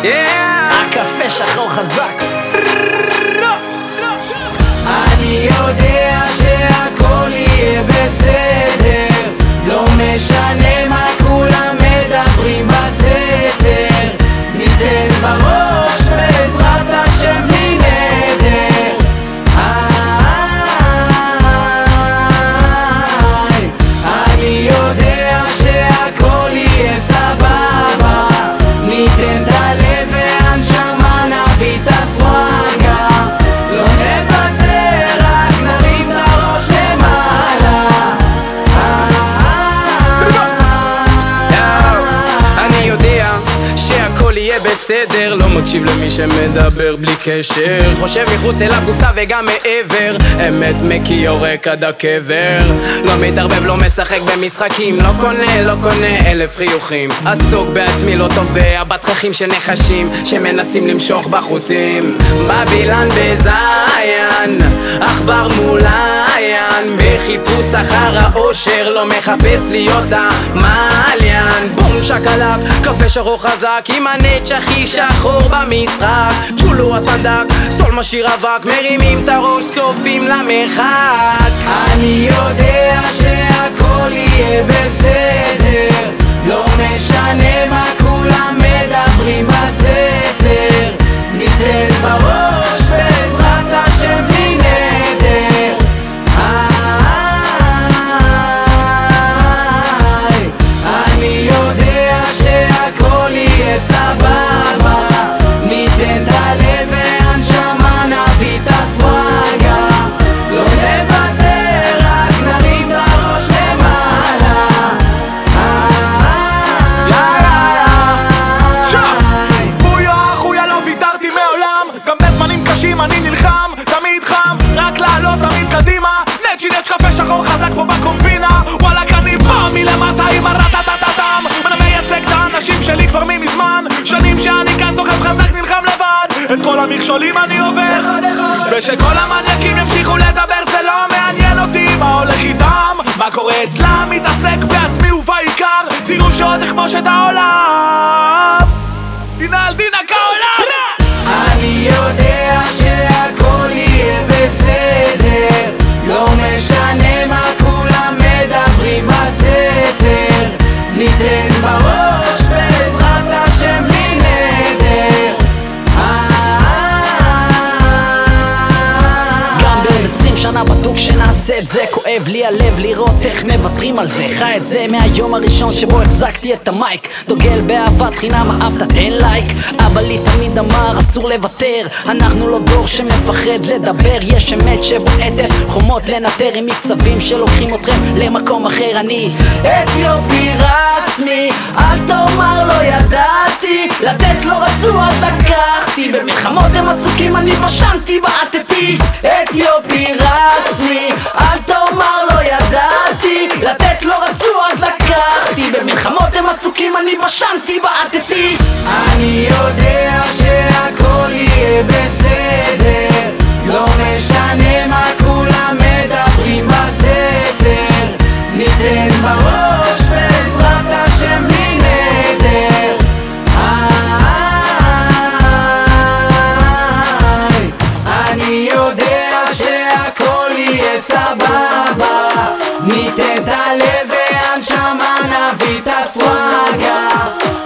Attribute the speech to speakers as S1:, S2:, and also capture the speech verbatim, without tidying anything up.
S1: הקפה שחור חזק.
S2: אני יודע שהכל יהיה בסדר, לא משנה מה כולם מדברים בסתר, ניתן בראש בעזרת השם בלי נדר. אני יודע שהכל יהיה סבבה, ניתן את הלב והנשמה, נביא את הסוואגה, לא נוותר, רק נרים את הראש למעלה.
S3: אני יודע שהכל יהיה בסדר, לא מקשיב למי שמדבר בלי קשר, חושב מחוץ אל הקופסה וגם מעבר, אמת מקי יורק עד הקבר, לא מתערבב, לא משחק במשחקים, לא קונה, לא קונה אלף חיוכים, עסוק בעצמי, לא תובע בתככים של נחשים שמנסים למשוך בחוטים. בבילן בזיין, עכבר מול עין, בחיפוש אחר האושר, לא מחפש להיות המעליין. בום שקלק, קפה שחור חזק, עם הנץ' הכי שחור במשחק, צ'ולו הסנדק, סול משאיר אבק, מרימים את הראש, צופים למרחק.
S2: אני יודע שהכל יהיה בסדר, לא משנה מה כולם מדברים בסתר, ניתן בראש בעזרת השם בלי נדר. אני יודע שהכל יהיה סבבה, ניתן את הלב והנשמה, נביא את הסוואגה, לא נוותר, רק נרים את הראש למעלה.
S4: בויה אחויה, לא ויתרתי מעולם, גם בזמנים קשים אני נלחם, תמיד חם, רק לעלות תמיד קדימה, נצ'י נצ' קפה שחור חזק פה בקומבינה, וואלק אני בא מלמטה עם הרטטטטם, אני מייצג את האנשים שלי כבר ממזמן, שנים שאני כאן דוחף חזק נלחם לבד, את כל המכשולים אני עובר, ושכל המניאקים ימשיכו לדבר זה לא מעניין אותי מה הולך איתם, מה קורה אצלם, מתעסק בעצמי ובעיקר, תראו שעוד אכבוש את העולם, הנה על דין כעולם.
S2: אני יודע שהכל יהיה בסדר, לא משנה מה כולם מדברים בסתר, ניתן בראש בעזרת השם בלי נדר.
S1: גם בעוד עשרים שנה בטוח שנעשה את זה, כואב לי הלב לראות איך מוותרים על זה, חי את זה מהיום הראשון שבו החזקתי את המייק, דוגל באהבת חינם, אהבת תן לייק, אבא לי תמיד אמר אסור לוותר, אנחנו לא דור שמפחד לדבר, יש אמת שבועטת חומות לנטר, עם מקצבים שלוקחים אתכם למקום אחר. אני
S2: אתיופי רסמי, אל תאמר לא ידעתי, לתת לא רצו אז לקחתי, במלחמות הם עסוקים אני בשנתי בעטתי. אתיופי רסמי, אל תאמר לא ידעתי, לתת לא רצו אז לקחתי, במלחמות הם עסוקים אני בשנתי בעטתי. אני יודע שהכל יהיה בסדר, לא משנה מה כולם מדברים בסתר, ניתן בראש בעזרת השם בלי נדר. אני יודע שהכל יהיה סבבה, ניתן את הלב והנשמה, נביא את הסוואגה,